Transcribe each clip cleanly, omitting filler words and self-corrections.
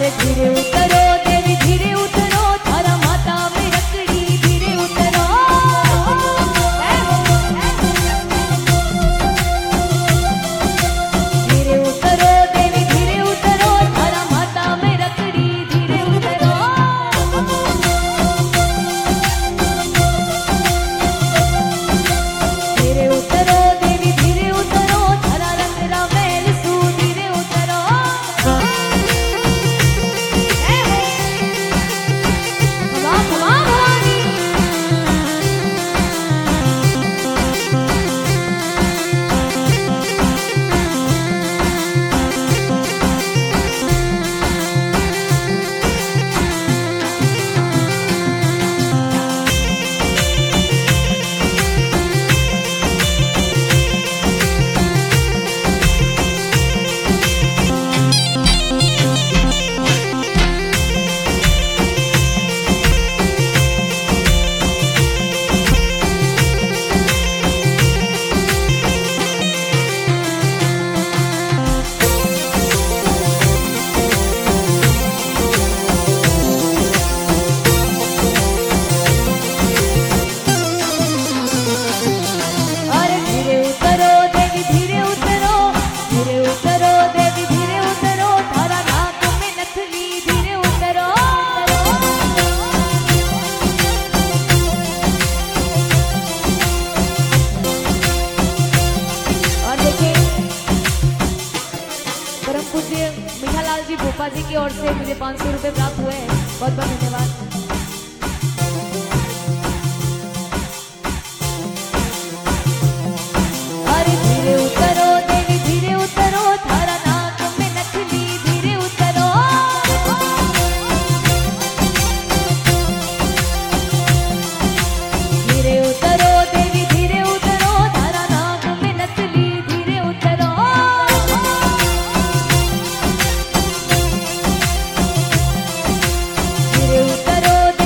धीरे उतरो देवी धीरे उतरो, थारा माता में रखड़ी धीरे उतरो। धीरे उतरो देवी धीरे उतरो, थारा माता में रखड़ी धीरे उतरो। धीरे उतरो देवी धीरे उतरो, थारा रंगरा महल सू धीरे उतरो। मीठालाल जी भोपा जी की ओर से मुझे 500 रुपए प्राप्त हुए हैं। बहुत बहुत धन्यवाद। अरे धीरे उतरो देवी धीरे उतरो, थारा नाक में नथनी धीरे उतरो। धीरे उतरो देवी धीरे उतरो, थारा नाक में नथनी धीरे उतरो। धीरे उतरो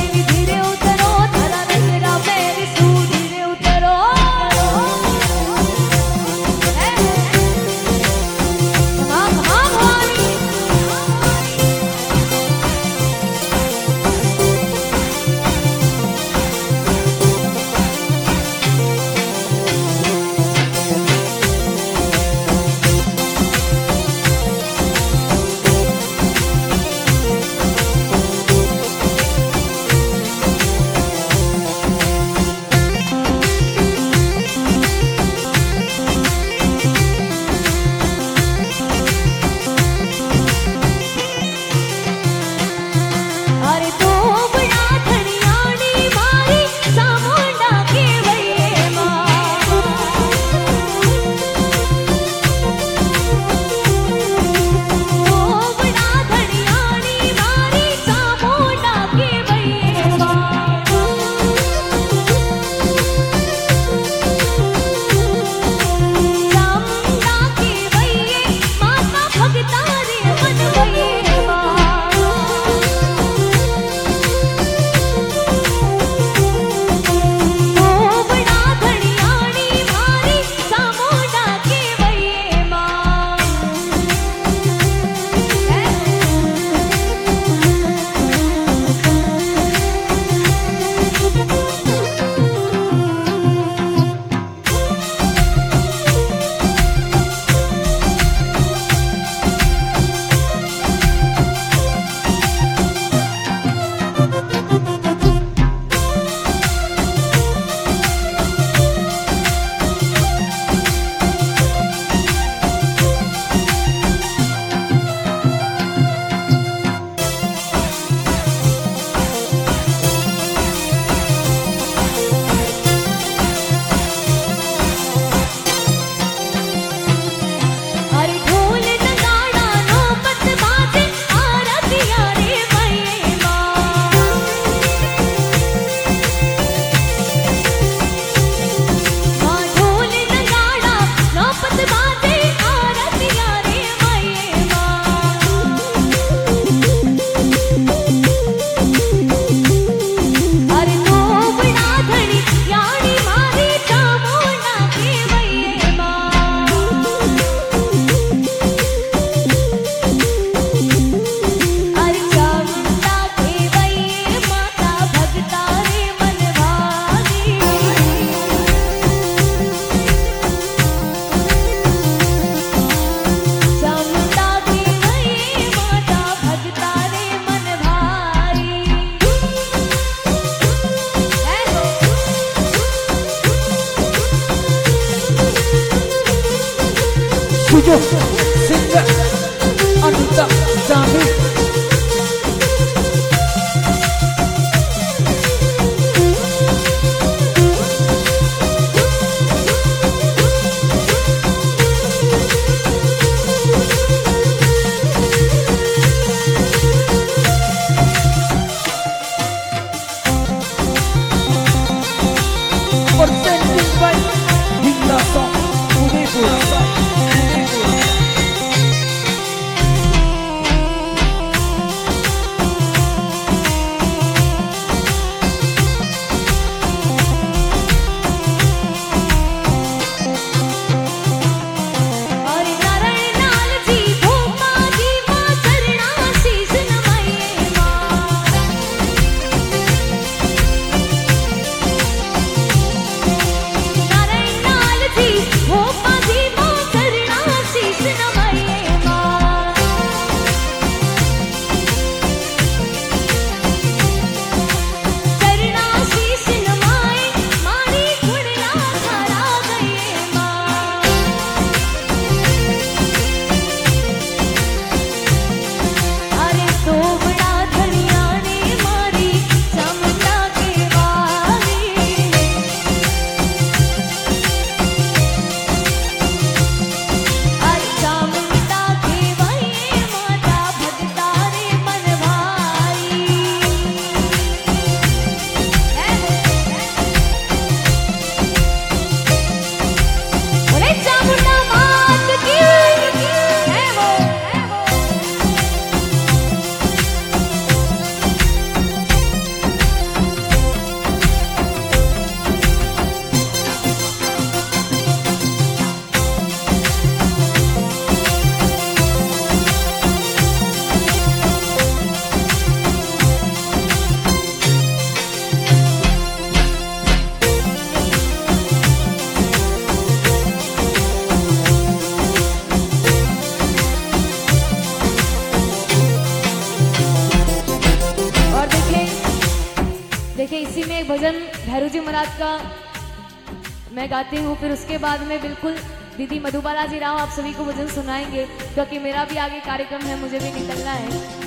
भजन भैरू जी महाराज का मैं गाती हूँ, फिर उसके बाद में बिल्कुल दीदी मधुबाला जी राव आप सभी को भजन सुनाएंगे, क्योंकि मेरा भी आगे कार्यक्रम है, मुझे भी निकलना है।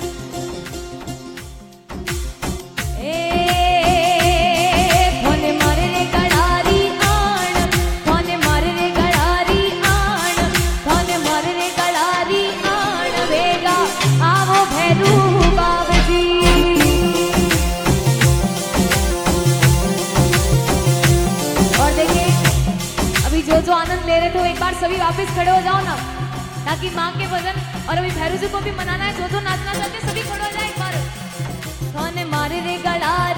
जो आनंद ले रहे थे वो एक बार सभी वापस खड़े हो जाओ ना, ताकि माँ के भजन और अभी भैरू जी को भी मनाना है। जो नाचना चाहते सभी खड़े हो जाए एक बार। कौन मारे रे गड़ारी